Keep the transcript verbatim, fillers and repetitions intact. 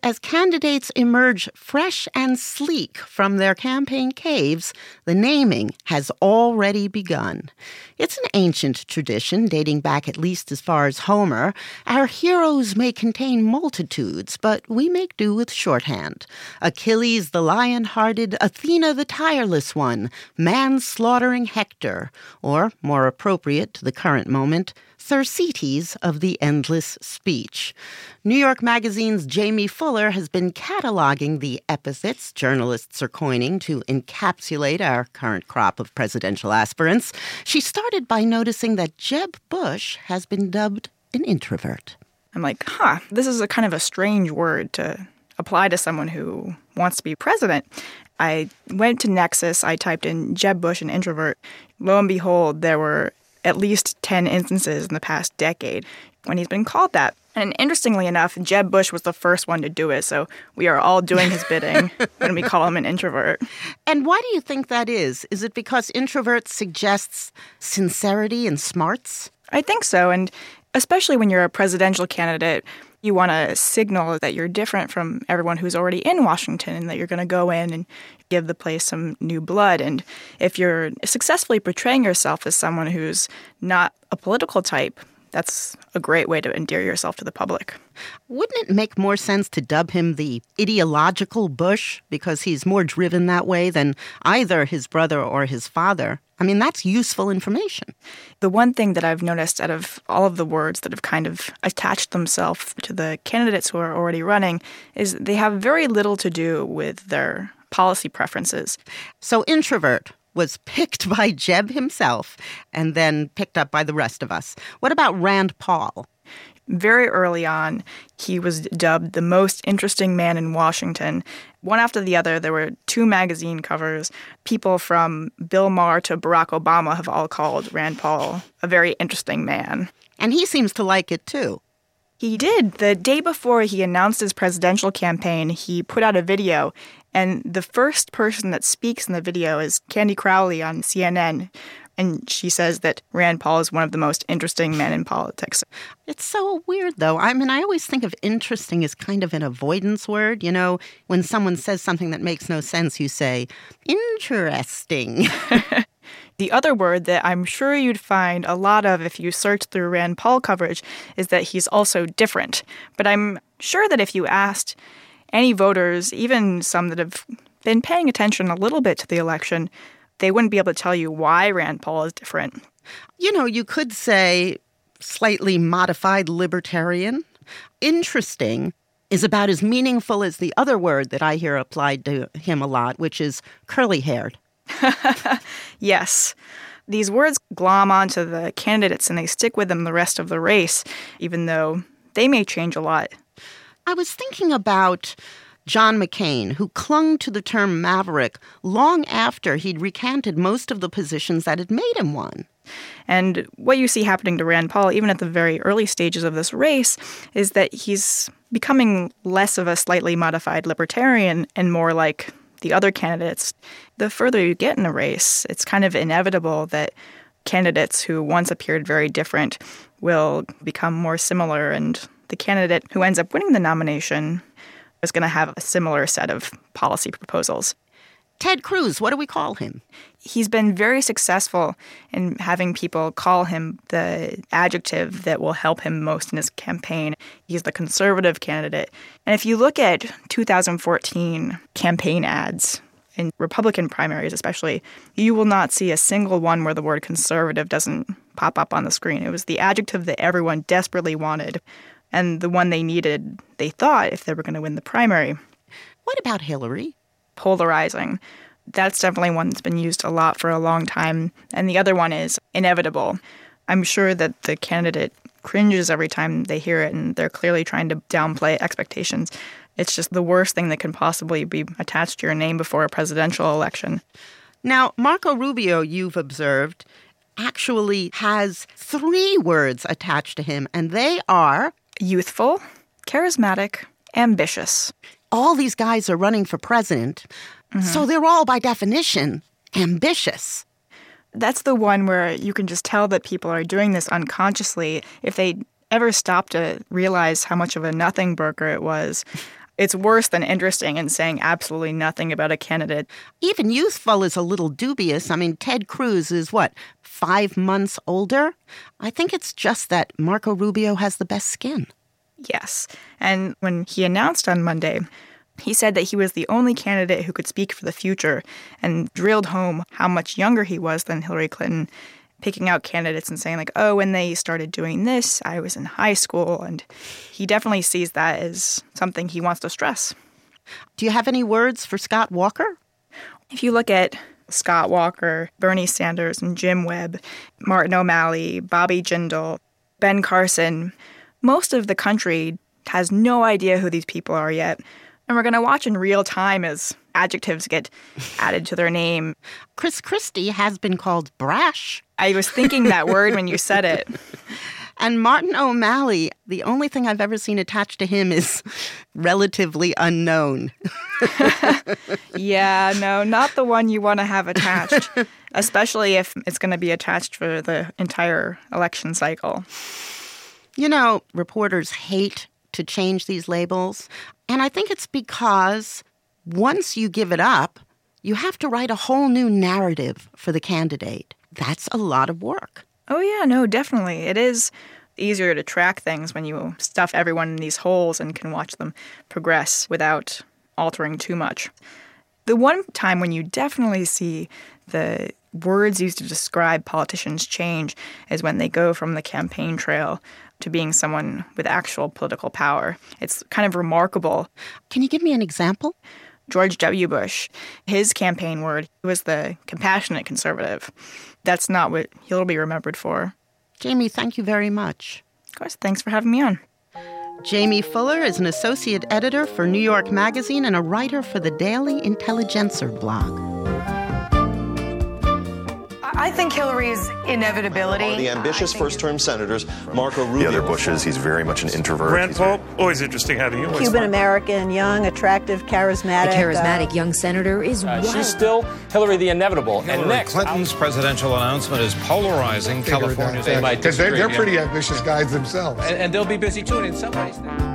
as candidates emerge fresh and sleek from their campaign caves, the naming has already begun. It's an ancient tradition dating back at least as far as Homer. Our heroes may contain multitudes, but we make do with shorthand. Achilles the lion-hearted, Athena the tireless one, man-slaughtering Hector, or, more appropriate to the current moment, Thersites of the endless speech. New York Magazine's Jamie Fuller has been cataloging the epithets journalists are coining to encapsulate our current crop of presidential aspirants. She started by noticing that Jeb Bush has been dubbed an introvert. I'm like, huh, this is a kind of a strange word to apply to someone who wants to be president. I went to Nexus, I typed in Jeb Bush, an introvert. Lo and behold, there were at least ten instances in the past decade when he's been called that. And interestingly enough, Jeb Bush was the first one to do it, so we are all doing his bidding when we call him an introvert. And why do you think that is? Is it because introvert suggests sincerity and smarts? I think so, and especially when you're a presidential candidate, you want to signal that you're different from everyone who's already in Washington and that you're going to go in and give the place some new blood. And if you're successfully portraying yourself as someone who's not a political type, that's a great way to endear yourself to the public. Wouldn't it make more sense to dub him the ideological Bush because he's more driven that way than either his brother or his father? I mean, that's useful information. The one thing that I've noticed out of all of the words that have kind of attached themselves to the candidates who are already running is they have very little to do with their policy preferences. So introvert was picked by Jeb himself and then picked up by the rest of us. What about Rand Paul? Very early on, he was dubbed the most interesting man in Washington. One after the other, there were two magazine covers. People from Bill Maher to Barack Obama have all called Rand Paul a very interesting man. And he seems to like it, too. He did. The day before he announced his presidential campaign, he put out a video, and the first person that speaks in the video is Candy Crowley on C N N. And she says that Rand Paul is one of the most interesting men in politics. It's so weird, though. I mean, I always think of interesting as kind of an avoidance word. You know, when someone says something that makes no sense, you say, interesting. The other word that I'm sure you'd find a lot of if you search through Rand Paul coverage is that he's also different. But I'm sure that if you asked any voters, even some that have been paying attention a little bit to the election, they wouldn't be able to tell you why Rand Paul is different. You know, you could say slightly modified libertarian. Interesting is about as meaningful as the other word that I hear applied to him a lot, which is curly-haired. Yes. These words glom onto the candidates and they stick with them the rest of the race, even though they may change a lot. I was thinking about John McCain, who clung to the term maverick long after he'd recanted most of the positions that had made him one. And what you see happening to Rand Paul, even at the very early stages of this race, is that he's becoming less of a slightly modified libertarian and more like the other candidates. The further you get in a race, it's kind of inevitable that candidates who once appeared very different will become more similar, and the candidate who ends up winning the nomination is going to have a similar set of policy proposals. Ted Cruz, what do we call him? He's been very successful in having people call him the adjective that will help him most in his campaign. He's the conservative candidate. And if you look at two thousand fourteen campaign ads, in Republican primaries especially, you will not see a single one where the word conservative doesn't pop up on the screen. It was the adjective that everyone desperately wanted, and the one they needed, they thought, if they were going to win the primary. What about Hillary? Polarizing. That's definitely one that's been used a lot for a long time. And the other one is inevitable. I'm sure that the candidate cringes every time they hear it, and they're clearly trying to downplay expectations. It's just the worst thing that can possibly be attached to your name before a presidential election. Now, Marco Rubio, you've observed, actually has three words attached to him, and they are youthful, charismatic, ambitious. All these guys are running for president, mm-hmm. so they're all, by definition, ambitious. That's the one where you can just tell that people are doing this unconsciously. If they ever stop to realize how much of a nothing burger it was, It's worse than interesting and saying absolutely nothing about a candidate. Even youthful is a little dubious. I mean, Ted Cruz is, what, five months older? I think it's just that Marco Rubio has the best skin. Yes. And when he announced on Monday, he said that he was the only candidate who could speak for the future and drilled home how much younger he was than Hillary Clinton, picking out candidates and saying, like, oh, when they started doing this, I was in high school. And he definitely sees that as something he wants to stress. Do you have any words for Scott Walker? If you look at Scott Walker, Bernie Sanders, and Jim Webb, Martin O'Malley, Bobby Jindal, Ben Carson, most of the country has no idea who these people are yet. And we're going to watch in real time as adjectives get added to their name. Chris Christie has been called brash. I was thinking that word when you said it. And Martin O'Malley, the only thing I've ever seen attached to him is relatively unknown. Yeah, no, not the one you want to have attached, especially if it's going to be attached for the entire election cycle. You know, reporters hate to change these labels. And I think it's because once you give it up, you have to write a whole new narrative for the candidate. That's a lot of work. Oh, yeah, no, definitely. It is easier to track things when you stuff everyone in these holes and can watch them progress without altering too much. The one time when you definitely see the words used to describe politicians change is when they go from the campaign trail to being someone with actual political power. It's kind of remarkable. Can you give me an example? George W. Bush, his campaign word was the compassionate conservative. That's not what he'll be remembered for. Jamie, thank you very much. Of course, thanks for having me on. Jamie Fuller is an associate editor for New York Magazine and a writer for the Daily Intelligencer blog. I think Hillary's inevitability. The ambitious first-term senators, Marco Rubio. The other Bushes, he's very much an introvert. Rand Paul, always interesting having you. Cuban-American, young, attractive, charismatic. The charismatic uh, young senator is uh, She's still Hillary the inevitable. Hillary and next, Clinton's I'll... presidential announcement is polarizing California's. Because they're, they're pretty ambitious guys themselves. And, and they'll be busy too, in some ways.